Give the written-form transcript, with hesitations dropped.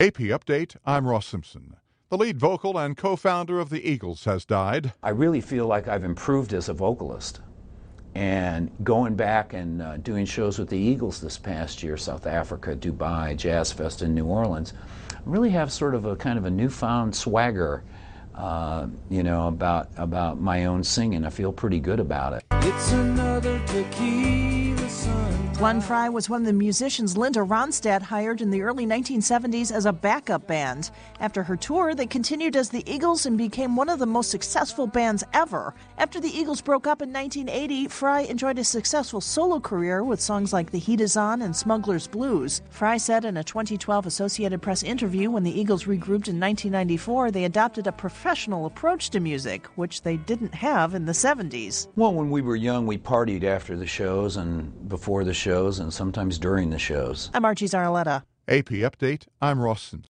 AP Update, I'm Ross Simpson. The lead vocal and co-founder of the Eagles has died. I really feel like I've improved as a vocalist. And going back and doing shows with the Eagles this past year, South Africa, Dubai, Jazz Fest in New Orleans, I really have sort of a kind of a newfound swagger, about my own singing. I feel pretty good about it. It's another tequila sun. Glenn Frey was one of the musicians Linda Ronstadt hired in the early 1970s as a backup band. After her tour, they continued as the Eagles and became one of the most successful bands ever. After the Eagles broke up in 1980, Frey enjoyed a successful solo career with songs like The Heat Is On and Smuggler's Blues. Frey said in a 2012 Associated Press interview when the Eagles regrouped in 1994, they adopted a professional approach to music, which they didn't have in the 70s. Well, when we were young, we partied after the shows and before the shows and sometimes during the shows. I'm Archie Zarletta. AP Update, I'm Ross Simpson.